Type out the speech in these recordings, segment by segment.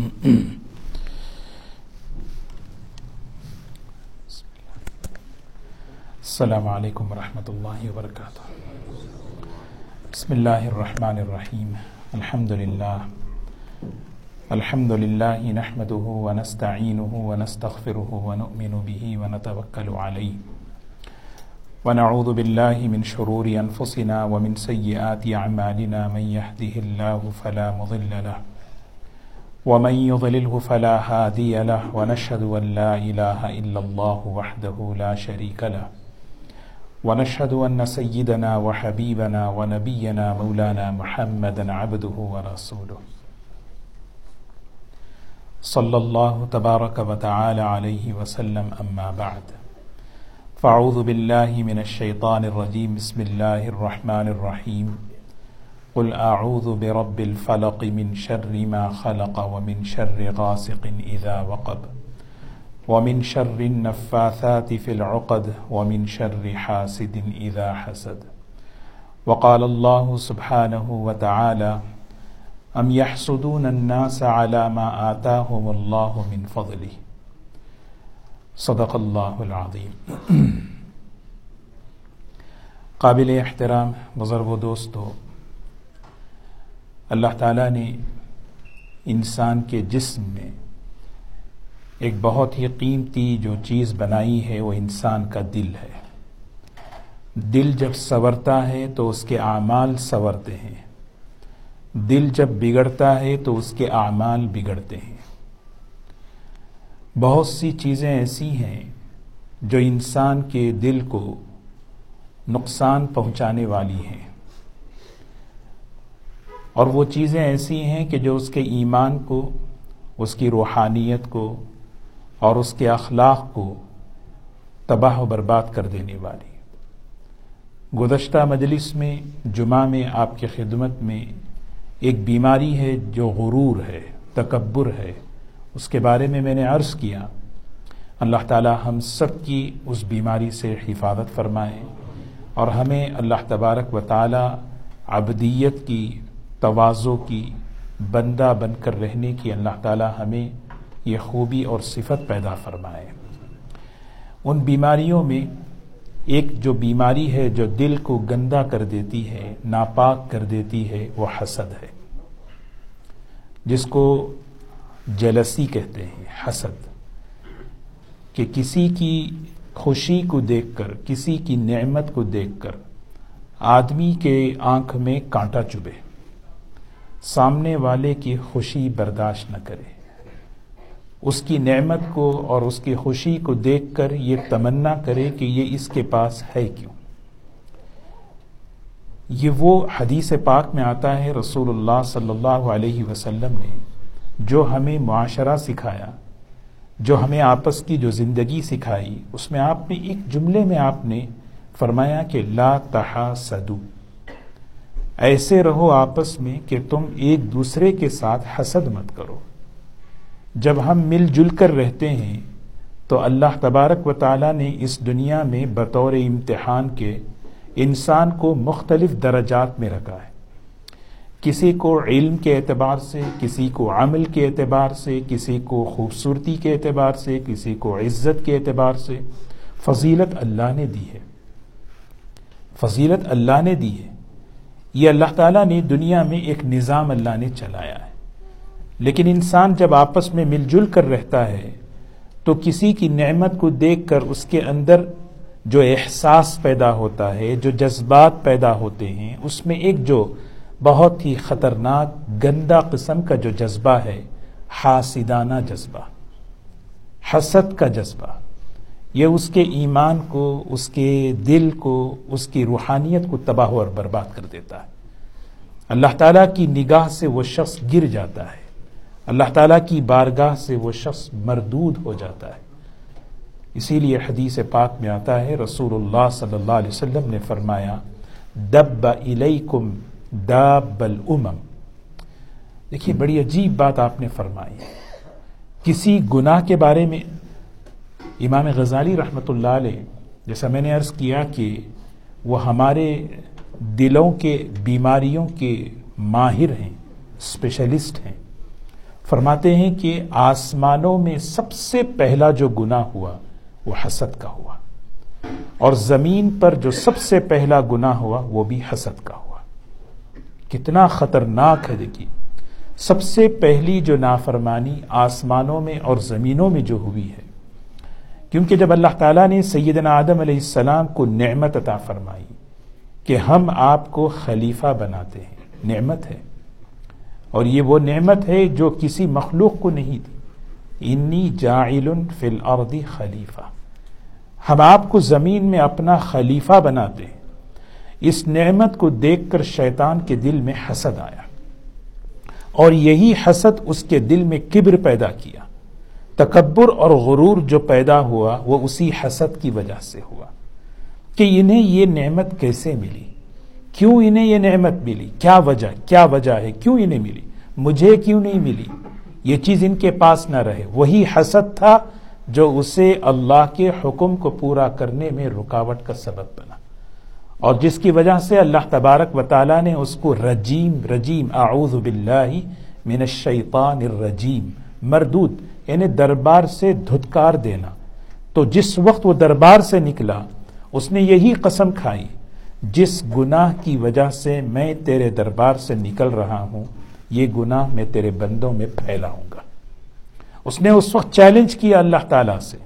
السلام علیکم ورحمۃ اللہ وبرکاتہ۔ بسم اللہ الرحمن الرحیم۔ الحمد للہ نحمده ونستعینه ونستغفره ونؤمن به ونتوکل علیہ ونعوذ باللہ من شرور انفسنا ومن سیئات اعمالنا من يهده الله فلا مضل له ومن يضلله فلا هادي له ونشهد ان لا اله الا الله وحده لا شريك له ونشهد أن سيدنا وحبيبنا ونبينا مولانا محمدا عبده ورسوله صلى الله تبارك وتعالى عليه وسلم، أما بعد، فأعوذ بالله من الشيطان الرجيم، بسم الله الرحمن الرحيم، قل أعوذ برب الفلق من شر ما خلق ومن شر غاسق إذا وقب ومن شر النفاثات في العقد ومن شر حاسد إذا حسد، وقال الله سبحانه وتعالى أم يحسدون الناس على ما آتاهم الله من فضله، صدق الله العظيم۔ قابل احترام بزرگ و دوستو، اللہ تعالیٰ نے انسان کے جسم میں ایک بہت ہی قیمتی جو چیز بنائی ہے وہ انسان کا دل ہے۔ دل جب سنورتا ہے تو اس کے اعمال سنورتے ہیں، دل جب بگڑتا ہے تو اس کے اعمال بگڑتے ہیں۔ بہت سی چیزیں ایسی ہیں جو انسان کے دل کو نقصان پہنچانے والی ہیں، اور وہ چیزیں ایسی ہیں کہ جو اس کے ایمان کو، اس کی روحانیت کو اور اس کے اخلاق کو تباہ و برباد کر دینے والی۔ گزشتہ مجلس میں، جمعہ میں، آپ کی خدمت میں ایک بیماری ہے جو غرور ہے، تکبر ہے، اس کے بارے میں نے عرض کیا۔ اللہ تعالی ہم سب کی اس بیماری سے حفاظت فرمائے، اور ہمیں اللہ تبارک و تعالی عبدیت کی، تواضع کی، بندہ بن کر رہنے کی اللہ تعالی ہمیں یہ خوبی اور صفت پیدا فرمائے۔ ان بیماریوں میں ایک جو بیماری ہے جو دل کو گندا کر دیتی ہے، ناپاک کر دیتی ہے، وہ حسد ہے، جس کو جیلسی کہتے ہیں، حسد، کہ کسی کی خوشی کو دیکھ کر، کسی کی نعمت کو دیکھ کر آدمی کے آنکھ میں کانٹا چبھے، سامنے والے کی خوشی برداشت نہ کرے، اس کی نعمت کو اور اس کی خوشی کو دیکھ کر یہ تمنا کرے کہ یہ اس کے پاس ہے کیوں۔ یہ وہ حدیث پاک میں آتا ہے، رسول اللہ صلی اللہ علیہ وسلم نے جو ہمیں معاشرہ سکھایا، جو ہمیں آپس کی جو زندگی سکھائی، اس میں آپ نے ایک جملے میں آپ نے فرمایا کہ لا تحاسدوا، ایسے رہو آپس میں کہ تم ایک دوسرے کے ساتھ حسد مت کرو۔ جب ہم مل جل کر رہتے ہیں تو اللہ تبارک و تعالیٰ نے اس دنیا میں بطور امتحان کے انسان کو مختلف درجات میں رکھا ہے، کسی کو علم کے اعتبار سے، کسی کو عمل کے اعتبار سے، کسی کو خوبصورتی کے اعتبار سے، کسی کو عزت کے اعتبار سے۔ فضیلت اللہ نے دی ہے، فضیلت اللہ نے دی ہے، یہ اللہ تعالیٰ نے دنیا میں ایک نظام اللہ نے چلایا ہے۔ لیکن انسان جب آپس میں مل جل کر رہتا ہے تو کسی کی نعمت کو دیکھ کر اس کے اندر جو احساس پیدا ہوتا ہے، جو جذبات پیدا ہوتے ہیں، اس میں ایک جو بہت ہی خطرناک گندا قسم کا جو جذبہ ہے، حاسدانہ جذبہ، حسد کا جذبہ، یہ اس کے ایمان کو، اس کے دل کو، اس کی روحانیت کو تباہ اور برباد کر دیتا ہے۔ اللہ تعالیٰ کی نگاہ سے وہ شخص گر جاتا ہے، اللہ تعالیٰ کی بارگاہ سے وہ شخص مردود ہو جاتا ہے۔ اسی لیے حدیث پاک میں آتا ہے، رسول اللہ صلی اللہ علیہ وسلم نے فرمایا دب الیکم داب الامم۔ دیکھیے بڑی عجیب بات آپ نے فرمائی ہے۔ کسی گناہ کے بارے میں امام غزالی رحمۃ اللہ علیہ، جیسا میں نے عرض کیا کہ وہ ہمارے دلوں کے بیماریوں کے ماہر ہیں، اسپیشلسٹ ہیں، فرماتے ہیں کہ آسمانوں میں سب سے پہلا جو گناہ ہوا وہ حسد کا ہوا، اور زمین پر جو سب سے پہلا گناہ ہوا وہ بھی حسد کا ہوا۔ کتنا خطرناک ہے! دیکھیے، سب سے پہلی جو نافرمانی آسمانوں میں اور زمینوں میں جو ہوئی ہے، کیونکہ جب اللہ تعالیٰ نے سیدنا آدم علیہ السلام کو نعمت عطا فرمائی کہ ہم آپ کو خلیفہ بناتے ہیں، نعمت ہے، اور یہ وہ نعمت ہے جو کسی مخلوق کو نہیں دی، انی جاعل فی الارض خلیفہ، ہم آپ کو زمین میں اپنا خلیفہ بناتے ہیں۔ اس نعمت کو دیکھ کر شیطان کے دل میں حسد آیا، اور یہی حسد اس کے دل میں کبر پیدا کیا۔ تکبر اور غرور جو پیدا ہوا وہ اسی حسد کی وجہ سے ہوا کہ انہیں یہ نعمت کیسے ملی، کیوں انہیں یہ نعمت ملی، کیا وجہ ہے، کیوں انہیں ملی، مجھے کیوں نہیں ملی، یہ چیز ان کے پاس نہ رہے۔ وہی حسد تھا جو اسے اللہ کے حکم کو پورا کرنے میں رکاوٹ کا سبب بنا، اور جس کی وجہ سے اللہ تبارک و تعالیٰ نے اس کو رجیم اعوذ باللہ من الشیطان الرجیم، مردود یعنی دربار سے دھتکار دینا۔ تو جس وقت وہ دربار سے نکلا اس نے یہی قسم کھائی، جس گناہ کی وجہ سے میں تیرے دربار سے نکل رہا ہوں یہ گناہ میں تیرے بندوں میں پھیلاؤں گا۔ اس نے اس وقت چیلنج کیا اللہ تعالیٰ سے،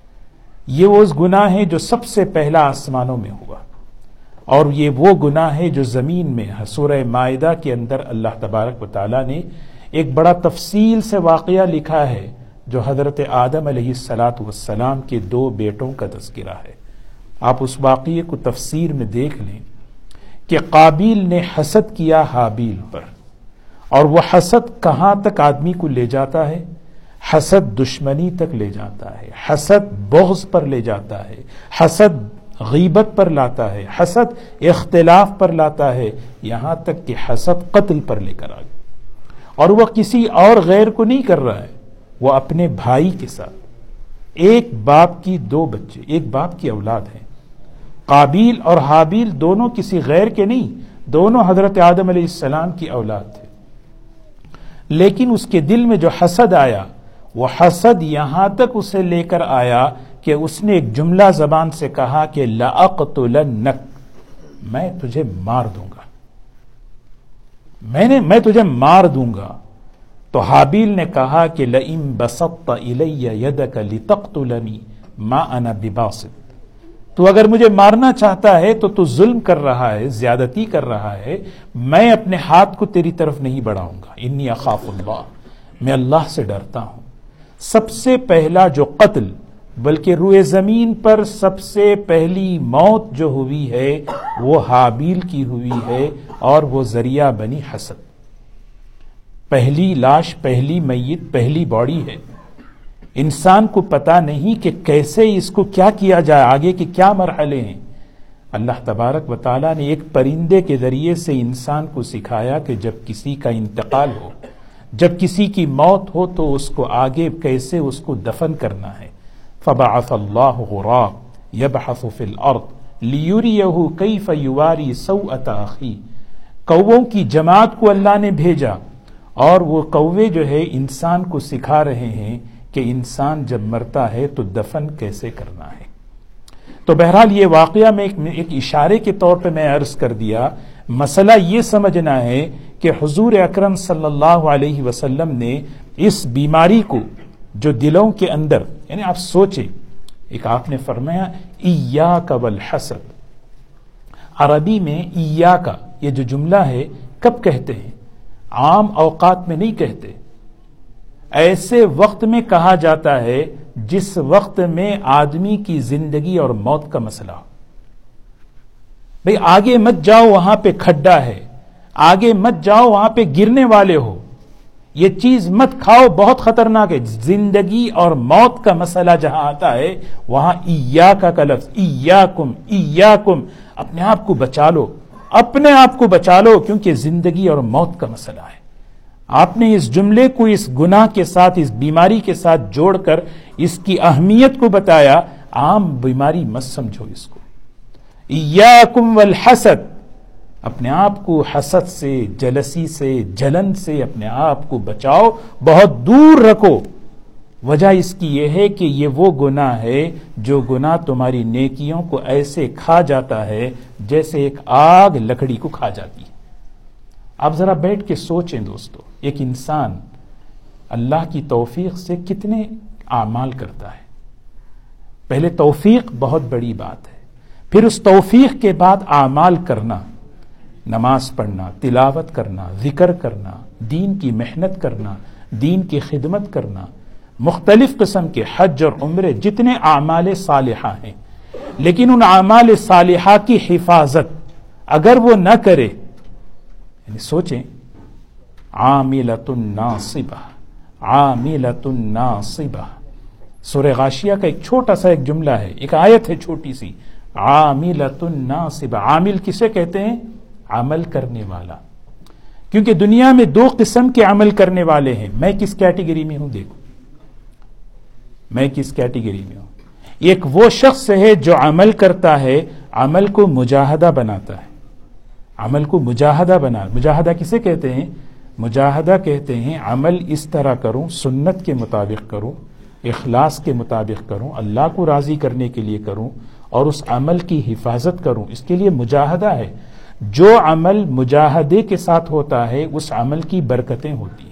یہ وہ گناہ ہے جو سب سے پہلا آسمانوں میں ہوا، اور یہ وہ گناہ ہے جو زمین میں سورہ مائدہ کے اندر اللہ تبارک و تعالیٰ نے ایک بڑا تفصیل سے واقعہ لکھا ہے جو حضرت آدم علیہ السلام کے 2 بیٹوں کا تذکرہ ہے۔ آپ اس واقعے کو تفسیر میں دیکھ لیں کہ قابیل نے حسد کیا حابیل پر، اور وہ حسد کہاں تک آدمی کو لے جاتا ہے؟ حسد دشمنی تک لے جاتا ہے، حسد بغض پر لے جاتا ہے، حسد غیبت پر لاتا ہے، حسد اختلاف پر لاتا ہے، یہاں تک کہ حسد قتل پر لے کر آ گیا۔ اور وہ کسی اور غیر کو نہیں کر رہا ہے، وہ اپنے بھائی کے ساتھ، ایک باپ کی 2 بچے، ایک باپ کی اولاد ہیں، قابیل اور حابیل دونوں کسی غیر کے نہیں، دونوں حضرت آدم علیہ السلام کی اولاد تھے، لیکن اس کے دل میں جو حسد آیا وہ حسد یہاں تک اسے لے کر آیا کہ اس نے ایک جملہ زبان سے کہا کہ لَأَقْتُلَنَّكَ، میں تجھے مار دوں گا، میں تجھے مار دوں گا۔ تو حابیل نے کہا کہ لَئِن بَسَطتَ إِلَيَّ يَدَكَ لِتَقْتُلَنِي مَا أَنَا بِبَاسِطٍ، تو اگر مجھے مارنا چاہتا ہے تو ظلم کر رہا ہے، زیادتی کر رہا ہے، میں اپنے ہاتھ کو تیری طرف نہیں بڑھاؤں گا، انی اخاف اللہ، میں اللہ سے ڈرتا ہوں۔ سب سے پہلا جو قتل، بلکہ روئے زمین پر سب سے پہلی موت جو ہوئی ہے وہ حابیل کی ہوئی ہے، اور وہ ذریعہ بنی حسد۔ پہلی لاش، پہلی میت، پہلی باڈی ہے، انسان کو پتا نہیں کہ کیسے اس کو کیا کیا جائے، آگے کے کیا مرحلے ہیں۔ اللہ تبارک و تعالیٰ نے ایک پرندے کے ذریعے سے انسان کو سکھایا کہ جب کسی کا انتقال ہو، جب کسی کی موت ہو تو اس کو آگے کیسے اس کو دفن کرنا ہے۔ فبعث اللہ غراب یبحث فی الارض لیریہ کیف یواری سوءۃ اخیہ، کووں کی جماعت کو اللہ نے بھیجا، اور وہ کوے جو ہے انسان کو سکھا رہے ہیں کہ انسان جب مرتا ہے تو دفن کیسے کرنا ہے۔ تو بہرحال یہ واقعہ میں ایک اشارے کے طور پہ میں عرض کر دیا، مسئلہ یہ سمجھنا ہے کہ حضور اکرم صلی اللہ علیہ وسلم نے اس بیماری کو جو دلوں کے اندر، یعنی آپ سوچیں، ایک آپ نے فرمایا ایاک والحسد، عربی میں ایاک یہ جو جملہ ہے کب کہتے ہیں؟ عام اوقات میں نہیں کہتے، ایسے وقت میں کہا جاتا ہے جس وقت میں آدمی کی زندگی اور موت کا مسئلہ ہو۔ بھئی آگے مت جاؤ، وہاں پہ کھڈا ہے، آگے مت جاؤ، وہاں پہ گرنے والے ہو، یہ چیز مت کھاؤ، بہت خطرناک ہے۔ زندگی اور موت کا مسئلہ جہاں آتا ہے وہاں ایاک کا لفظ، ایاکم ایاکم، اپنے آپ کو بچا لو، اپنے آپ کو بچا لو، کیونکہ زندگی اور موت کا مسئلہ ہے۔ آپ نے اس جملے کو اس گناہ کے ساتھ، اس بیماری کے ساتھ جوڑ کر اس کی اہمیت کو بتایا۔ عام بیماری مت سمجھو اس کو۔ ایاکم والحسد، اپنے آپ کو حسد سے، جلسی سے، جلن سے اپنے آپ کو بچاؤ، بہت دور رکھو۔ وجہ اس کی یہ ہے کہ یہ وہ گناہ ہے جو گناہ تمہاری نیکیوں کو ایسے کھا جاتا ہے جیسے ایک آگ لکڑی کو کھا جاتی ہے۔ آپ ذرا بیٹھ کے سوچیں دوستو، ایک انسان اللہ کی توفیق سے کتنے اعمال کرتا ہے۔ پہلے توفیق بہت بڑی بات ہے، پھر اس توفیق کے بعد اعمال کرنا، نماز پڑھنا، تلاوت کرنا، ذکر کرنا، دین کی محنت کرنا، دین کی خدمت کرنا، مختلف قسم کے حج اور عمرے، جتنے اعمال صالحہ ہیں، لیکن ان اعمال صالحہ کی حفاظت اگر وہ نہ کرے، یعنی سوچیں، عاملۃ ناصبہ، عاملۃ ناصبہ، سورہ غاشیہ کا ایک چھوٹا سا ایک جملہ ہے، ایک آیت ہے چھوٹی سی، عاملۃ ناصبہ۔ عامل کسے کہتے ہیں؟ عمل کرنے والا۔ کیونکہ دنیا میں دو قسم کے عمل کرنے والے ہیں۔ میں کس کیٹیگری میں ہوں؟ دیکھو میں کس کیٹیگری میں ہوں۔ ایک وہ شخص ہے جو عمل کرتا ہے، عمل کو مجاہدہ بناتا ہے، عمل کو مجاہدہ کسے کہتے ہیں؟ مجاہدہ کہتے ہیں عمل اس طرح کروں، سنت کے مطابق کروں، اخلاص کے مطابق کروں، اللہ کو راضی کرنے کے لیے کروں، اور اس عمل کی حفاظت کروں، اس کے لیے مجاہدہ ہے۔ جو عمل مجاہدے کے ساتھ ہوتا ہے اس عمل کی برکتیں ہوتی ہیں،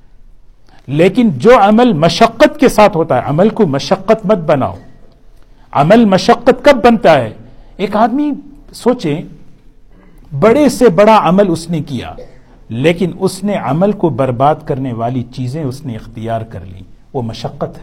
لیکن جو عمل مشقت کے ساتھ ہوتا ہے، عمل کو مشقت مت بناؤ۔ عمل مشقت کب بنتا ہے؟ ایک آدمی سوچیں، بڑے سے بڑا عمل اس نے کیا، لیکن اس نے عمل کو برباد کرنے والی چیزیں اس نے اختیار کر لی، وہ مشقت ہے،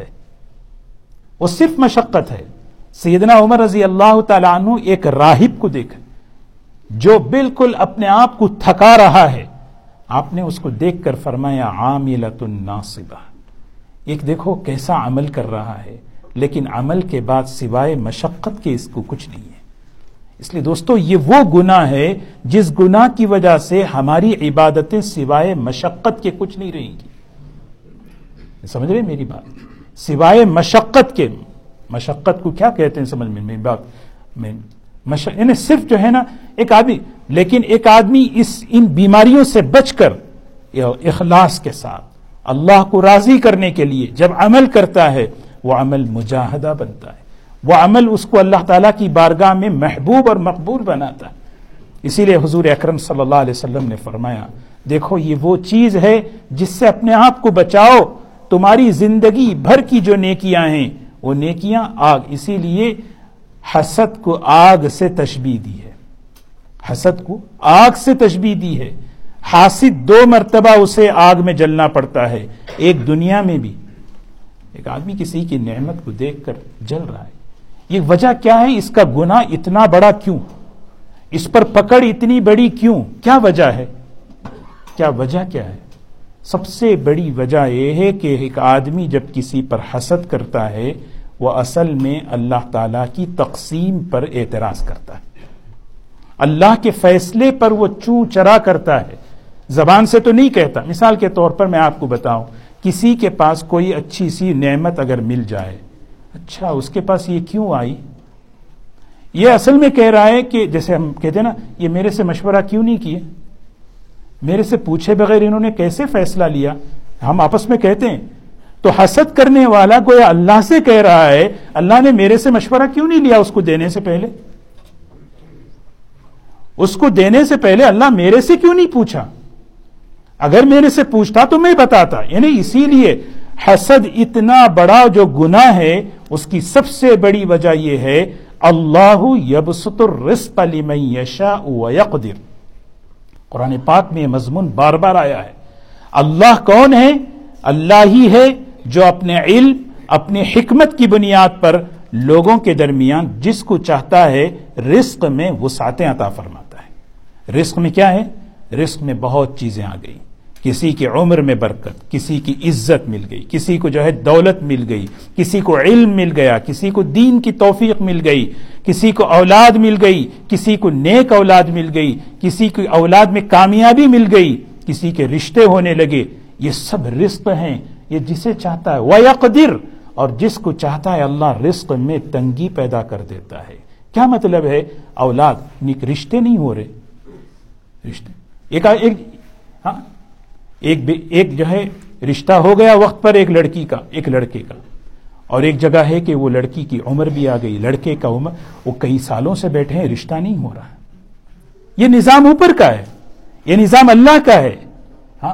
وہ صرف مشقت ہے۔ سیدنا عمر رضی اللہ تعالیٰ عنہ ایک راہب کو دیکھا جو بالکل اپنے آپ کو تھکا رہا ہے، آپ نے اس کو دیکھ کر فرمایا عاملۃ ناصبہ۔ ایک دیکھو کیسا عمل کر رہا ہے، لیکن عمل کے بعد سوائے مشقت کے اس کو کچھ نہیں ہے۔ اس لیے دوستو، یہ وہ گناہ ہے جس گناہ کی وجہ سے ہماری عبادتیں سوائے مشقت کے کچھ نہیں رہیں گی۔ سمجھ رہے میری بات؟ سوائے مشقت کے، مشقت کو کیا کہتے ہیں سمجھ میں میری بات میں، یعنی صرف جو ہے نا ایک آدمی، لیکن ایک آدمی ان بیماریوں سے بچ کر اخلاص کے ساتھ اللہ کو راضی کرنے کے لیے جب عمل کرتا ہے، وہ عمل مجاہدہ بنتا ہے، وہ عمل اس کو اللہ تعالیٰ کی بارگاہ میں محبوب اور مقبول بناتا ہے۔ اسی لیے حضور اکرم صلی اللہ علیہ وسلم نے فرمایا، دیکھو یہ وہ چیز ہے جس سے اپنے آپ کو بچاؤ، تمہاری زندگی بھر کی جو نیکیاں ہیں وہ نیکیاں آگ۔ اسی لیے حسد کو آگ سے تشبیہ دی ہے، حسد کو آگ سے تشبیہ دی ہے۔ حاسد 2 مرتبہ اسے آگ میں جلنا پڑتا ہے، ایک دنیا میں بھی۔ ایک آدمی کسی کی نعمت کو دیکھ کر جل رہا ہے، یہ وجہ کیا ہے؟ اس کا گناہ اتنا بڑا کیوں؟ اس پر پکڑ اتنی بڑی کیوں؟ کیا وجہ ہے؟ کیا وجہ کیا ہے؟ سب سے بڑی وجہ یہ ہے کہ ایک آدمی جب کسی پر حسد کرتا ہے، وہ اصل میں اللہ تعالیٰ کی تقسیم پر اعتراض کرتا ہے، اللہ کے فیصلے پر وہ چوں چرا کرتا ہے، زبان سے تو نہیں کہتا۔ مثال کے طور پر میں آپ کو بتاؤں، کسی کے پاس کوئی اچھی سی نعمت اگر مل جائے، اچھا اس کے پاس یہ کیوں آئی، یہ اصل میں کہہ رہا ہے کہ جیسے ہم کہتے ہیں نا، یہ میرے سے مشورہ کیوں نہیں کیے، میرے سے پوچھے بغیر انہوں نے کیسے فیصلہ لیا، ہم آپس میں کہتے ہیں۔ تو حسد کرنے والا گویا اللہ سے کہہ رہا ہے، اللہ نے میرے سے مشورہ کیوں نہیں لیا اس کو دینے سے پہلے، اس کو دینے سے پہلے اللہ میرے سے کیوں نہیں پوچھا، اگر میرے سے پوچھتا تو میں بتاتا۔ یعنی اسی لیے حسد اتنا بڑا جو گناہ ہے، اس کی سب سے بڑی وجہ یہ ہے، اللہ یبسط الرزق لمن یشاء ویقدر۔ قرآن پاک میں یہ مضمون بار بار آیا ہے۔ اللہ کون ہے؟ اللہ ہی ہے جو اپنے علم، اپنی حکمت کی بنیاد پر لوگوں کے درمیان جس کو چاہتا ہے رزق میں وسعتیں عطا فرماتا ہے۔ رزق میں کیا ہے؟ رزق میں بہت چیزیں آ گئی، کسی کی عمر میں برکت، کسی کی عزت مل گئی، کسی کو جو ہے دولت مل گئی، کسی کو علم مل گیا، کسی کو دین کی توفیق مل گئی، کسی کو اولاد مل گئی، کسی کو نیک اولاد مل گئی، کسی کی اولاد میں کامیابی مل گئی، کسی کے رشتے ہونے لگے۔ یہ سب رزق ہیں، یہ جسے چاہتا ہے وَيَقْدِرْ، اور جس کو چاہتا ہے اللہ رزق میں تنگی پیدا کر دیتا ہے۔ کیا مطلب ہے؟ اولاد، رشتے نہیں ہو رہے، رشتے ایک جو ہے رشتہ ہو گیا وقت پر ایک لڑکی کا ایک لڑکے کا، اور ایک جگہ ہے کہ وہ لڑکی کی عمر بھی آ گئی، لڑکے کا عمر وہ کئی سالوں سے بیٹھے ہیں، رشتہ نہیں ہو رہا. یہ نظام اوپر کا ہے، یہ نظام اللہ کا ہے. ہاں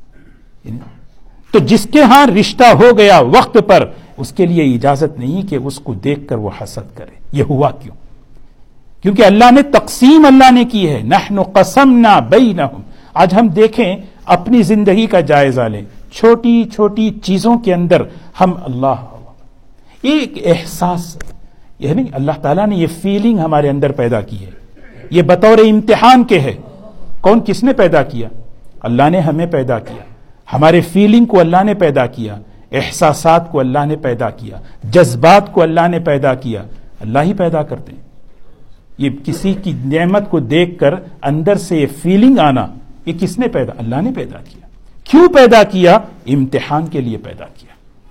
تو جس کے ہاں رشتہ ہو گیا وقت پر، اس کے لیے اجازت نہیں کہ اس کو دیکھ کر وہ حسد کرے. یہ ہوا کیوں؟ کیونکہ اللہ نے تقسیم اللہ نے کی ہے. نحن قسمنا بینہم. آج ہم دیکھیں اپنی زندگی کا جائزہ لیں، چھوٹی چھوٹی چیزوں کے اندر ہم اللہ ایک احساس، یعنی اللہ تعالیٰ نے یہ فیلنگ ہمارے اندر پیدا کی ہے. یہ بطور امتحان کے ہے. کس نے پیدا کیا؟ اللہ نے ہمیں پیدا کیا. ہمارے فیلنگ کو اللہ نے پیدا کیا، احساسات کو اللہ نے پیدا کیا، جذبات کو اللہ نے پیدا کیا. اللہ ہی پیدا کرتے ہیں. یہ کسی کی نعمت کو دیکھ کر اندر سے یہ فیلنگ آنا، یہ کس نے پیدا؟ اللہ نے پیدا کیا. کیوں پیدا کیا؟ امتحان کے لیے پیدا کیا.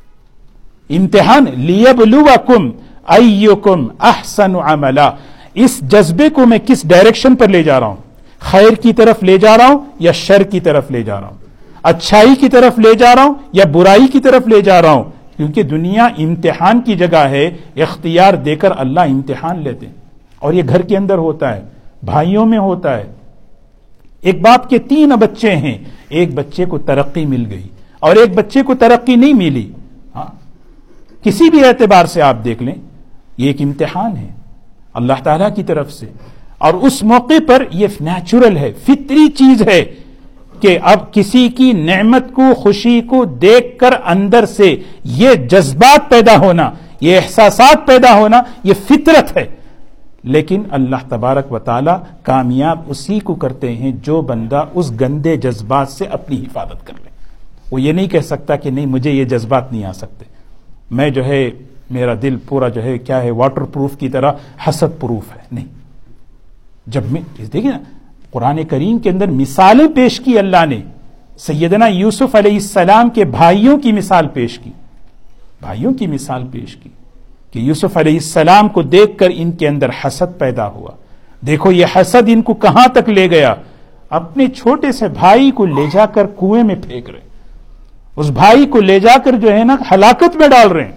امتحان لیبلوکم ایکم احسن عملا. اس جذبے کو میں کس ڈائریکشن پر لے جا رہا ہوں؟ خیر کی طرف لے جا رہا ہوں یا شر کی طرف لے جا رہا ہوں؟ اچھائی کی طرف لے جا رہا ہوں یا برائی کی طرف لے جا رہا ہوں؟ کیونکہ دنیا امتحان کی جگہ ہے. اختیار دے کر اللہ امتحان لیتے ہیں. اور یہ گھر کے اندر ہوتا ہے، بھائیوں میں ہوتا ہے. ایک باپ کے 3 بچے ہیں، ایک بچے کو ترقی مل گئی اور ایک بچے کو ترقی نہیں ملی. ہاں کسی بھی اعتبار سے آپ دیکھ لیں، یہ ایک امتحان ہے اللہ تعالیٰ کی طرف سے. اور اس موقع پر یہ نیچرل ہے، فطری چیز ہے کہ اب کسی کی نعمت کو، خوشی کو دیکھ کر اندر سے یہ جذبات پیدا ہونا، یہ احساسات پیدا ہونا، یہ فطرت ہے. لیکن اللہ تبارک و تعالی کامیاب اسی کو کرتے ہیں جو بندہ اس گندے جذبات سے اپنی حفاظت کر لے. وہ یہ نہیں کہہ سکتا کہ نہیں مجھے یہ جذبات نہیں آ سکتے، میں جو ہے میرا دل پورا جو ہے کیا ہے واٹر پروف کی طرح حسد پروف ہے. نہیں. جب میں دیکھیں نا قرآن کریم کے اندر مثالیں پیش کی اللہ نے، سیدنا یوسف علیہ السلام کے بھائیوں کی مثال پیش کی، بھائیوں کی مثال پیش کی کہ یوسف علیہ السلام کو دیکھ کر ان کے اندر حسد پیدا ہوا. دیکھو یہ حسد ان کو کہاں تک لے گیا، اپنے چھوٹے سے بھائی کو لے جا کر کنویں میں پھینک رہے، اس بھائی کو لے جا کر جو ہے نا ہلاکت میں ڈال رہے ہیں.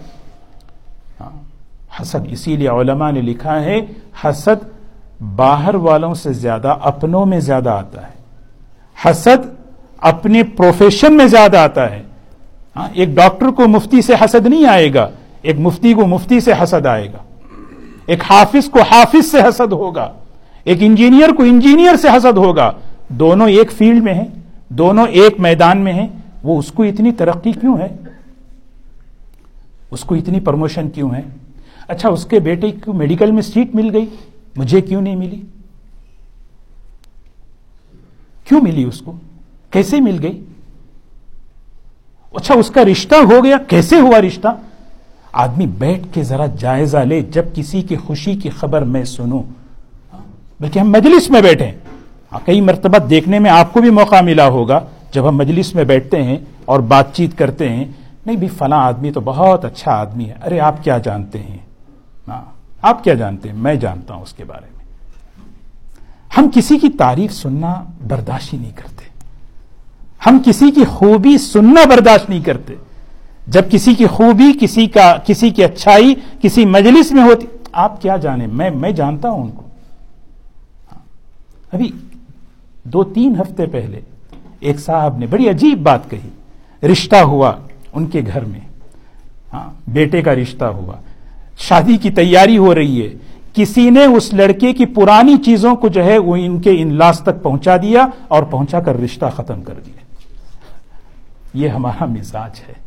حسد، اسی لیے علماء نے لکھا ہے حسد باہر والوں سے زیادہ اپنوں میں زیادہ آتا ہے. حسد اپنے پروفیشن میں زیادہ آتا ہے. ایک ڈاکٹر کو مفتی سے حسد نہیں آئے گا، ایک مفتی کو مفتی سے حسد آئے گا. ایک حافظ کو حافظ سے حسد ہوگا، ایک انجینئر کو انجینئر سے حسد ہوگا. دونوں ایک فیلڈ میں ہیں، دونوں ایک میدان میں ہیں. وہ اس کو اتنی ترقی کیوں ہے، اس کو اتنی پروموشن کیوں ہے؟ اچھا اس کے بیٹے کو میڈیکل میں سیٹ مل گئی، مجھے کیوں نہیں ملی؟ کیوں ملی اس کو؟ کیسے مل گئی؟ اچھا اس کا رشتہ ہو گیا، کیسے ہوا رشتہ؟ آدمی بیٹھ کے ذرا جائزہ لے. جب کسی کی خوشی کی خبر میں سنوں، بلکہ ہم مجلس میں بیٹھیں، کئی مرتبہ دیکھنے میں آپ کو بھی موقع ملا ہوگا جب ہم مجلس میں بیٹھتے ہیں اور بات چیت کرتے ہیں، نہیں بھی فلاں آدمی تو بہت اچھا آدمی ہے. ارے آپ کیا جانتے ہیں؟ آپ کیا جانتے ہیں؟ میں جانتا ہوں اس کے بارے میں. ہم کسی کی تعریف سننا برداشت ہی نہیں کرتے، ہم کسی کی خوبی سننا برداشت نہیں کرتے. جب کسی کی خوبی، کسی کی اچھائی کسی مجلس میں ہوتی، آپ کیا جانیں، میں جانتا ہوں ان کو. ابھی 2-3 ہفتے پہلے ایک صاحب نے بڑی عجیب بات کہی. رشتہ ہوا ان کے گھر میں، بیٹے کا رشتہ ہوا، شادی کی تیاری ہو رہی ہے. کسی نے اس لڑکے کی پرانی چیزوں کو جو ہے وہ ان کے انلاس تک پہنچا دیا اور پہنچا کر رشتہ ختم کر دیا. یہ ہمارا مزاج ہے.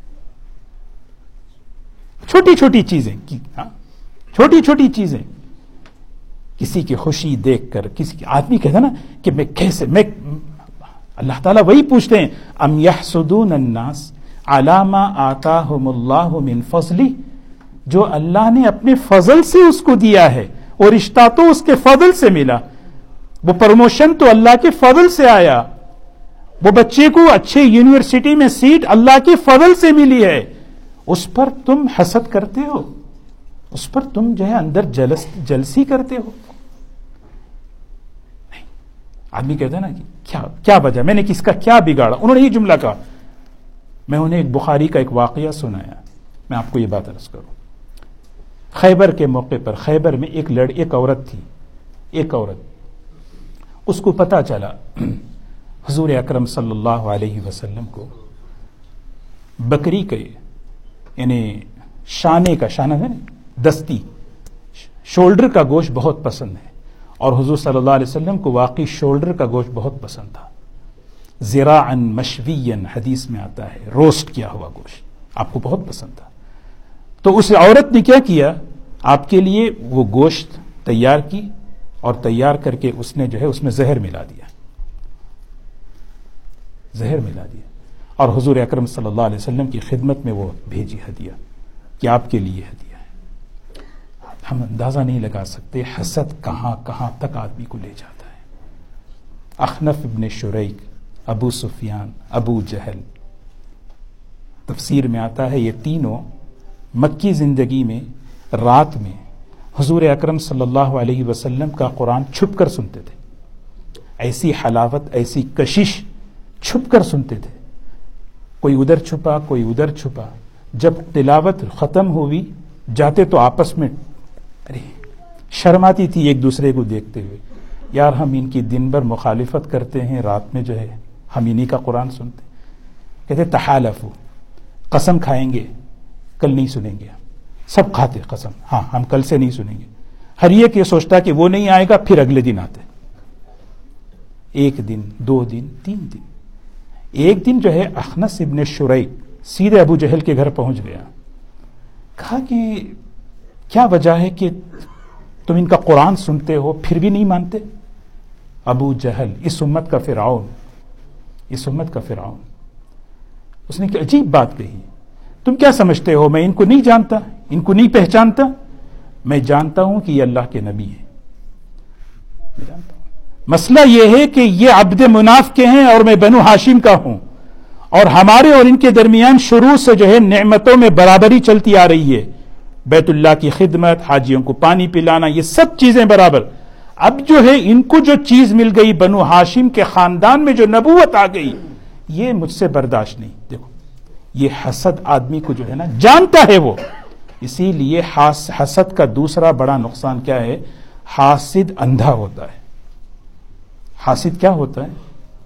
چھوٹی چھوٹی چیزیں، چھوٹی چھوٹی چیزیں، کسی کی خوشی دیکھ کر کسی کی آدمی کہتا نا کہ میں اللہ تعالیٰ وہی پوچھتے ہیں ام یحسدون الناس علی ما آتاہم اللہ من فضلہ. جو اللہ نے اپنے فضل سے اس کو دیا ہے، وہ رشتہ تو اس کے فضل سے ملا، وہ پروموشن تو اللہ کے فضل سے آیا، وہ بچے کو اچھے یونیورسٹی میں سیٹ اللہ کے فضل سے ملی ہے. اس پر تم حسد کرتے ہو، اس پر تم جو ہے اندر جلسی کرتے ہو. نہیں. آدمی کہتا ہے نا کہ کیا وجہ، میں نے کس کا کیا بگاڑا، انہوں نے یہ جملہ کہا. میں انہیں ایک بخاری کا ایک واقعہ سنایا، میں آپ کو یہ بات عرض کروں. خیبر کے موقع پر خیبر میں ایک عورت تھی، ایک عورت، اس کو پتہ چلا حضور اکرم صلی اللہ علیہ وسلم کو بکری کے یعنی شانہ ہے دستی شولڈر کا گوشت بہت پسند ہے، اور حضور صلی اللہ علیہ وسلم کو واقعی شولڈر کا گوشت بہت پسند تھا. ذراعا مشویا حدیث میں آتا ہے، روسٹ کیا ہوا گوشت آپ کو بہت پسند تھا. تو اس عورت نے کیا کیا، آپ کے لیے وہ گوشت تیار کی، اور تیار کر کے اس نے جو ہے اس میں زہر ملا دیا، اور حضور اکرم صلی اللہ علیہ وسلم کی خدمت میں وہ بھیجی ہدیہ کہ آپ کے لیے ہدیہ ہے. ہم اندازہ نہیں لگا سکتے حسد کہاں کہاں تک آدمی کو لے جاتا ہے. اخنف ابن شریک، ابو سفیان، ابو جہل، تفسیر میں آتا ہے یہ تینوں مکی زندگی میں رات میں حضور اکرم صلی اللہ علیہ وسلم کا قرآن چھپ کر سنتے تھے. ایسی حلاوت، ایسی کشش، چھپ کر سنتے تھے. کوئی ادھر چھپا، کوئی ادھر چھپا. جب تلاوت ختم ہوئی جاتے تو آپس میں شرم آتی تھی ایک دوسرے کو دیکھتے ہوئے، یار ہم ان کی دن بھر مخالفت کرتے ہیں، رات میں جو ہے ہم انہی کا قرآن سنتے. کہتے تحالفو، قسم کھائیں گے کل نہیں سنیں گے. سب کھاتے قسم، ہاں ہم کل سے نہیں سنیں گے. ہر ایک یہ سوچتا کہ وہ نہیں آئے گا، پھر اگلے دن آتے. ایک دن، 2 دن، 3 دن. ایک دن جو ہے اخنس ابن شریک سیدھے ابو جہل کے گھر پہنچ گیا. کہا کہ کیا وجہ ہے کہ تم ان کا قرآن سنتے ہو پھر بھی نہیں مانتے؟ ابو جہل، اس امت کا فرعون، اس نے کہ عجیب بات کہی، تم کیا سمجھتے ہو میں ان کو نہیں جانتا، ان کو نہیں پہچانتا؟ میں جانتا ہوں کہ یہ اللہ کے نبی ہیں، میں جانتا ہوں. مسئلہ یہ ہے کہ یہ عبد مناف کے ہیں اور میں بنو ہاشم کا ہوں، اور ہمارے اور ان کے درمیان شروع سے جو ہے نعمتوں میں برابری چلتی آ رہی ہے. بیت اللہ کی خدمت، حاجیوں کو پانی پلانا، یہ سب چیزیں برابر. اب جو ہے ان کو جو چیز مل گئی، بنو ہاشم کے خاندان میں جو نبوت آ گئی، یہ مجھ سے برداشت نہیں. دیکھو یہ حسد آدمی کو جو ہے نا جانتا ہے وہ. اسی لیے حسد کا دوسرا بڑا نقصان کیا ہے؟ حاسد اندھا ہوتا ہے. حاسد کیا ہوتا ہے؟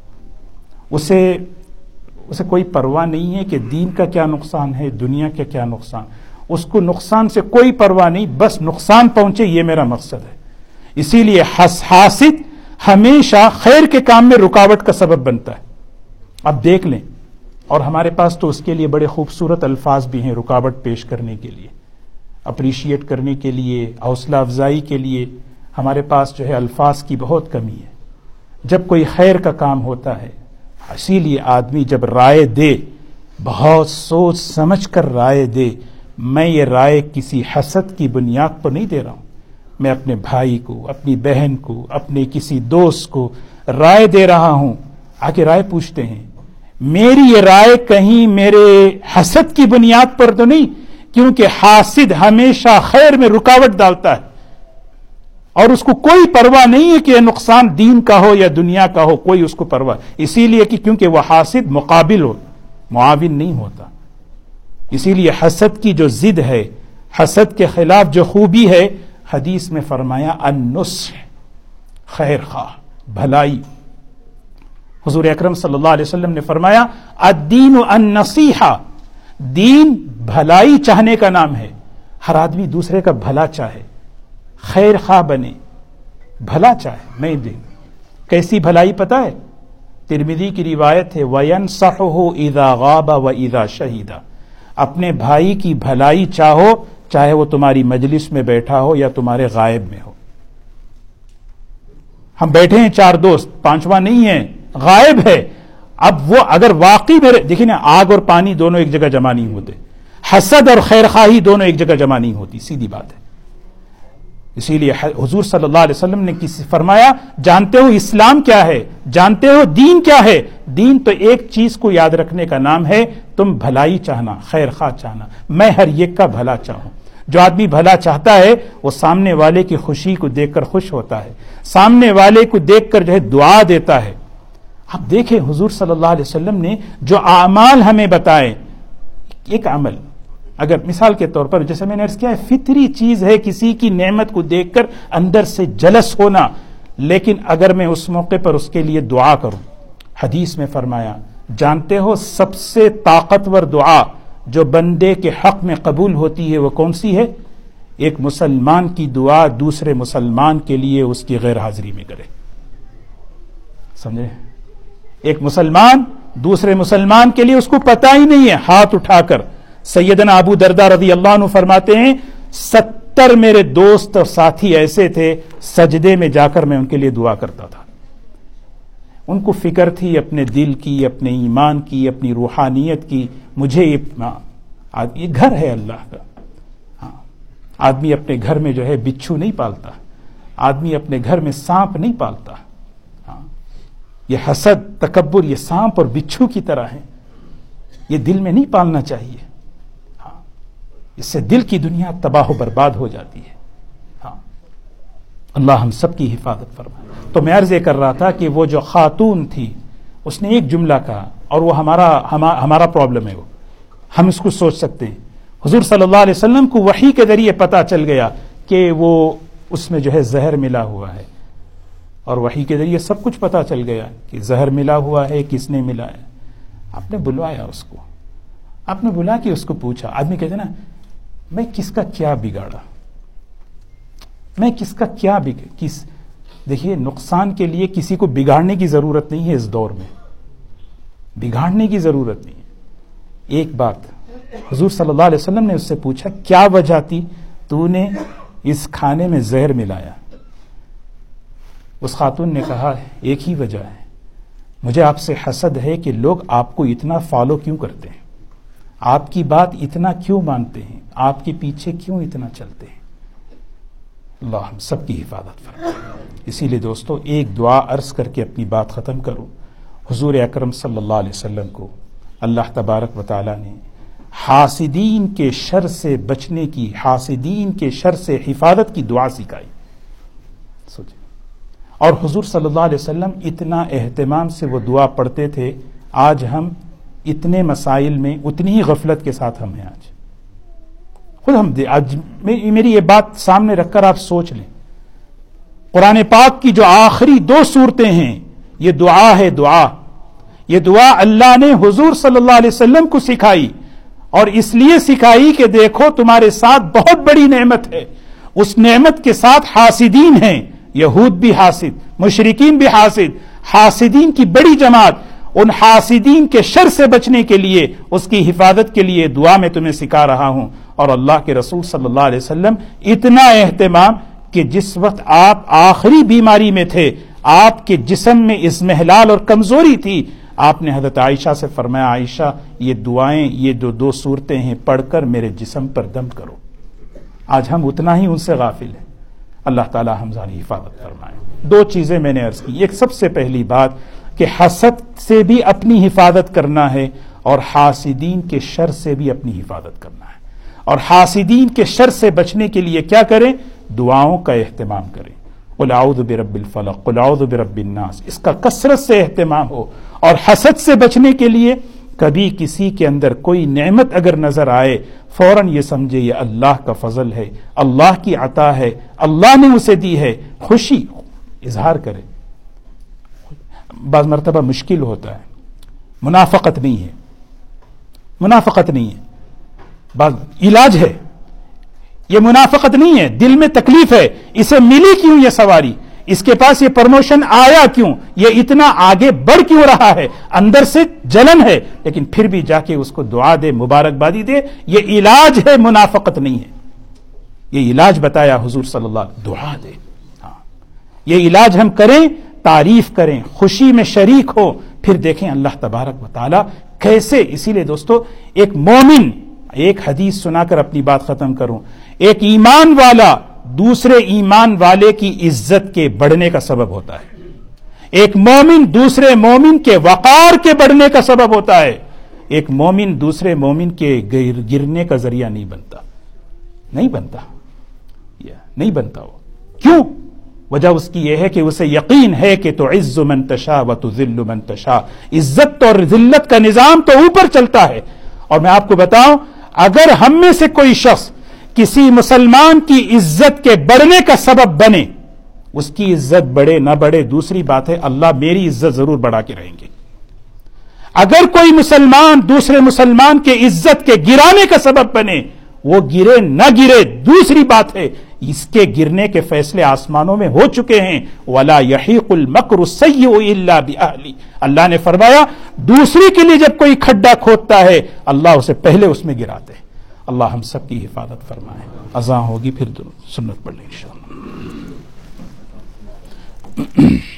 اسے کوئی پرواہ نہیں ہے کہ دین کا کیا نقصان ہے، دنیا کا کیا نقصان. اس کو نقصان سے کوئی پرواہ نہیں، بس نقصان پہنچے یہ میرا مقصد ہے. اسی لیے حاسد ہمیشہ خیر کے کام میں رکاوٹ کا سبب بنتا ہے. اب دیکھ لیں، اور ہمارے پاس تو اس کے لیے بڑے خوبصورت الفاظ بھی ہیں رکاوٹ پیش کرنے کے لیے، اپریشیٹ کرنے کے لیے، حوصلہ افزائی کے لیے. ہمارے پاس جو ہے الفاظ کی بہت کمی ہے جب کوئی خیر کا کام ہوتا ہے. اسی لیے آدمی جب رائے دے بہت سوچ سمجھ کر رائے دے. میں یہ رائے کسی حسد کی بنیاد پر نہیں دے رہا ہوں، میں اپنے بھائی کو، اپنی بہن کو، اپنے کسی دوست کو رائے دے رہا ہوں. آگے رائے پوچھتے ہیں، میری یہ رائے کہیں میرے حسد کی بنیاد پر تو نہیں، کیونکہ حاسد ہمیشہ خیر میں رکاوٹ ڈالتا ہے، اور اس کو کوئی پرواہ نہیں ہے کہ یہ نقصان دین کا ہو یا دنیا کا ہو، کوئی اس کو پرواہ. اسی لیے کہ کیونکہ وہ حاسد مقابل ہو، معاون نہیں ہوتا. اسی لیے حسد کی جو ضد ہے، حسد کے خلاف جو خوبی ہے، حدیث میں فرمایا النصح، خیر خواہ، بھلائی. حضور اکرم صلی اللہ علیہ وسلم نے فرمایا الدین النصیحہ، دین بھلائی چاہنے کا نام ہے. ہر آدمی دوسرے کا بھلا چاہے، خیر خواہ بنے، بھلا چاہے. میں دیں کیسی بھلائی پتہ ہے؟ ترمذی کی روایت ہے وَيَنْصَحُهُ إِذَا غَابَ وَإِذَا شَهِدَ. اپنے بھائی کی بھلائی چاہو، چاہے وہ تمہاری مجلس میں بیٹھا ہو یا تمہارے غائب میں ہو. ہم بیٹھے ہیں 4 دوست، 5واں نہیں ہے، غائب ہے. اب وہ اگر واقعی میرے دیکھیں نا، آگ اور پانی دونوں ایک جگہ جمع نہیں ہوتے، حسد اور خیر خواہی دونوں ایک جگہ جمع نہیں ہوتی، سیدھی بات ہے. اسی لیے حضور صلی اللہ علیہ وسلم نے فرمایا جانتے ہو اسلام کیا ہے، جانتے ہو دین کیا ہے؟ دین تو ایک چیز کو یاد رکھنے کا نام ہے، تم بھلائی چاہنا، خیر خواہ چاہنا. میں ہر ایک کا بھلا چاہوں. جو آدمی بھلا چاہتا ہے وہ سامنے والے کی خوشی کو دیکھ کر خوش ہوتا ہے، سامنے والے کو دیکھ کر جو ہے دعا دیتا ہے۔ آپ دیکھیں حضور صلی اللہ علیہ وسلم نے جو اعمال ہمیں بتائے، ایک عمل اگر مثال کے طور پر جیسے میں نے عرض کیا ہے، فطری چیز ہے کسی کی نعمت کو دیکھ کر اندر سے جلس ہونا، لیکن اگر میں اس موقع پر اس کے لیے دعا کروں، حدیث میں فرمایا جانتے ہو سب سے طاقتور دعا جو بندے کے حق میں قبول ہوتی ہے وہ کون سی ہے؟ ایک مسلمان کی دعا دوسرے مسلمان کے لیے اس کی غیر حاضری میں کرے۔ سمجھے؟ ایک مسلمان دوسرے مسلمان کے لیے اس کو پتہ ہی نہیں ہے، ہاتھ اٹھا کر سیدنا ابو درداء رضی اللہ عنہ فرماتے ہیں 70 میرے دوست اور ساتھی ایسے تھے سجدے میں جا کر میں ان کے لیے دعا کرتا تھا۔ ان کو فکر تھی اپنے دل کی، اپنے ایمان کی، اپنی روحانیت کی۔ مجھے یہ گھر ہے اللہ کا، آدمی اپنے گھر میں جو ہے بچھو نہیں پالتا، آدمی اپنے گھر میں سانپ نہیں پالتا۔ یہ حسد تکبر یہ سانپ اور بچھو کی طرح ہے، یہ دل میں نہیں پالنا چاہیے، اس سے دل کی دنیا تباہ و برباد ہو جاتی ہے۔ اللہ ہم سب کی حفاظت فرمائے۔ تو میں عرض یہ کر رہا تھا کہ وہ جو خاتون تھی اس نے ایک جملہ کہا، اور وہ ہمارا پرابلم ہے، وہ ہم اس کو سوچ سکتے ہیں۔ حضور صلی اللہ علیہ وسلم کو وحی کے ذریعے پتہ چل گیا کہ وہ اس میں جو ہے زہر ملا ہوا ہے، اور وحی کے ذریعے سب کچھ پتہ چل گیا کہ زہر ملا ہوا ہے، کس نے ملا ہے۔ آپ نے بلوایا اس کو، آپ نے بلا کے اس کو پوچھا۔ آدمی کہتے نا میں کس کا کیا بگاڑا، میں کس کا کیا دیکھیے نقصان کے لیے کسی کو بگاڑنے کی ضرورت نہیں ہے، اس دور میں بگاڑنے کی ضرورت نہیں ہے۔ ایک بات حضور صلی اللہ علیہ وسلم نے اس سے پوچھا کیا وجہ تھی تو نے اس کھانے میں زہر ملایا؟ اس خاتون نے کہا ایک ہی وجہ ہے، مجھے آپ سے حسد ہے کہ لوگ آپ کو اتنا فالو کیوں کرتے ہیں، آپ کی بات اتنا کیوں مانتے ہیں، آپ کے پیچھے کیوں اتنا چلتے ہیں۔ اللہ ہم سب کی حفاظت فرمائے۔ اسی لیے دوستو ایک دعا عرض کر کے اپنی بات ختم کروں۔ حضور اکرم صلی اللہ علیہ وسلم کو اللہ تبارک و تعالی نے حاسدین کے شر سے بچنے کی، حاسدین کے شر سے حفاظت کی دعا سکھائی۔ سوچیں، اور حضور صلی اللہ علیہ وسلم اتنا اہتمام سے وہ دعا پڑھتے تھے، آج ہم اتنے مسائل میں اتنی ہی غفلت کے ساتھ ہم ہیں۔ خود ہم آج میری یہ بات سامنے رکھ کر آپ سوچ لیں، قرآن پاک کی جو آخری 2 سورتیں ہیں یہ دعا ہے، دعا، یہ دعا اللہ نے حضور صلی اللہ علیہ وسلم کو سکھائی، اور اس لیے سکھائی کہ دیکھو تمہارے ساتھ بہت بڑی نعمت ہے، اس نعمت کے ساتھ حاسدین ہیں، یہود بھی حاسد، مشرکین بھی حاسد، حاسدین کی بڑی جماعت، ان حاسدین کے شر سے بچنے کے لیے، اس کی حفاظت کے لیے دعا میں تمہیں سکھا رہا ہوں۔ اور اللہ کے رسول صلی اللہ علیہ وسلم اتنا اہتمام کہ جس وقت آپ آخری بیماری میں تھے، آپ کے جسم میں اضمحلال اور کمزوری تھی، آپ نے حضرت عائشہ سے فرمایا عائشہ یہ دعائیں، یہ جو 2 سورتیں ہیں پڑھ کر میرے جسم پر دم کرو۔ آج ہم اتنا ہی ان سے غافل ہیں۔ اللہ تعالی ہماری حفاظت فرمائے۔ 2 چیزیں میں نے عرض کی، ایک سب سے پہلی بات کہ حسد سے بھی اپنی حفاظت کرنا ہے، اور حاسدین کے شر سے بھی اپنی حفاظت کرنا ہے۔ اور حاسدین کے شر سے بچنے کے لیے کیا کریں؟ دعاؤں کا اہتمام کریں۔ قل اعوذ برب الفلق، قل اعوذ برب الناس، اس کا کثرت سے اہتمام ہو۔ اور حسد سے بچنے کے لیے کبھی کسی کے اندر کوئی نعمت اگر نظر آئے فوراً یہ سمجھے یہ اللہ کا فضل ہے، اللہ کی عطا ہے، اللہ نے اسے دی ہے، خوشی اظہار کرے۔ بعض مرتبہ مشکل ہوتا ہے، منافقت نہیں ہے، منافقت نہیں ہے، بعض علاج ہے، یہ منافقت نہیں ہے، دل میں تکلیف ہے، اسے ملی کیوں یہ سواری، اس کے پاس یہ پروموشن آیا کیوں، یہ اتنا آگے بڑھ کیوں رہا ہے، اندر سے جلن ہے، لیکن پھر بھی جا کے اس کو دعا دے، مبارکبادی دے، یہ علاج ہے، منافقت نہیں ہے۔ یہ علاج بتایا حضور صلی اللہ علیہ وسلم، دعا دے۔ یہ علاج ہم کریں، تعریف کریں، خوشی میں شریک ہو، پھر دیکھیں اللہ تبارک و تعالی کیسے۔ اسی لیے دوستو ایک مومن، ایک حدیث سنا کر اپنی بات ختم کروں، ایک ایمان والا دوسرے ایمان والے کی عزت کے بڑھنے کا سبب ہوتا ہے، ایک مومن دوسرے مومن کے وقار کے بڑھنے کا سبب ہوتا ہے، ایک مومن دوسرے مومن کے گرنے کا ذریعہ نہیں بنتا۔ نہیں بنتا، نہیں بنتا وہ. کیوں؟ وجہ اس کی یہ ہے کہ اسے یقین ہے کہ تو عز من تشاء و تذل من تشاء، عزت اور ذلت کا نظام تو اوپر چلتا ہے. اور میں آپ کو بتاؤں، اگر ہم میں سے کوئی شخص کسی مسلمان کی عزت کے بڑھنے کا سبب بنے، اس کی عزت بڑھے نہ بڑھے دوسری بات ہے، اللہ میری عزت ضرور بڑھا کے رہیں گے. اگر کوئی مسلمان دوسرے مسلمان کے عزت کے گرانے کا سبب بنے، وہ گرے نہ گرے دوسری بات ہے، اس کے گرنے کے فیصلے آسمانوں میں ہو چکے ہیں. وَلَا يَحِيقُ الْمَكْرُ السَّيِّئُ إِلَّا بِأَهْلِ، اللہ نے فرمایا دوسری کے لیے جب کوئی کھڈا کھودتا ہے اللہ اسے پہلے اس میں گراتے ہیں. اللہ ہم سب کی حفاظت فرمائے. اذان ہوگی پھر سنت پڑھ لیں انشاءاللہ.